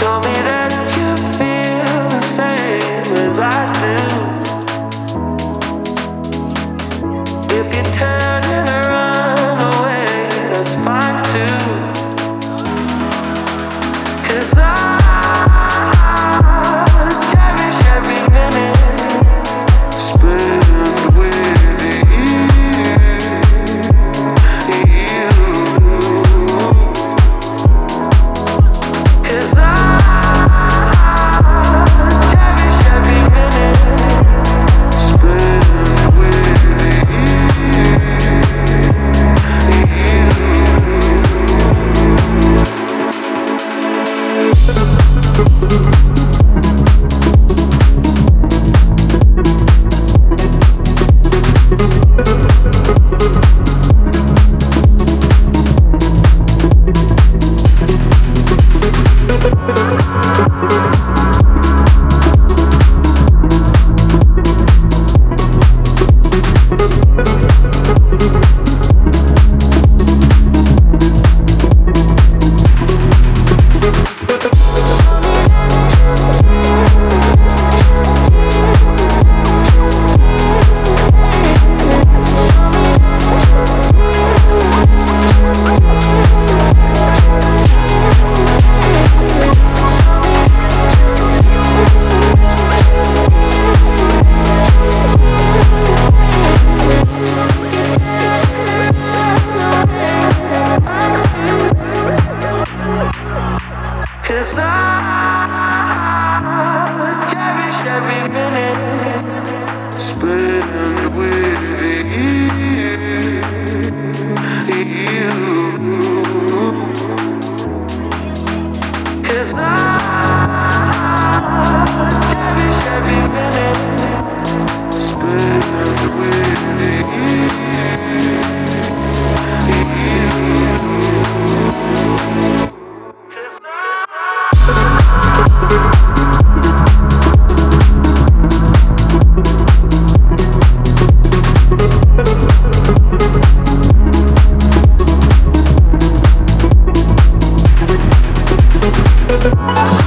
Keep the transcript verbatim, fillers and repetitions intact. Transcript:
me that you feel the same as I do. If you turn and run away, that's fine too. 'Cause I cherish every minute spent with you. You. 'Cause I cherish every minute spent with you. Cause I cherish every minute spent with you. You. 'Cause I cherish every minute spent with you. You.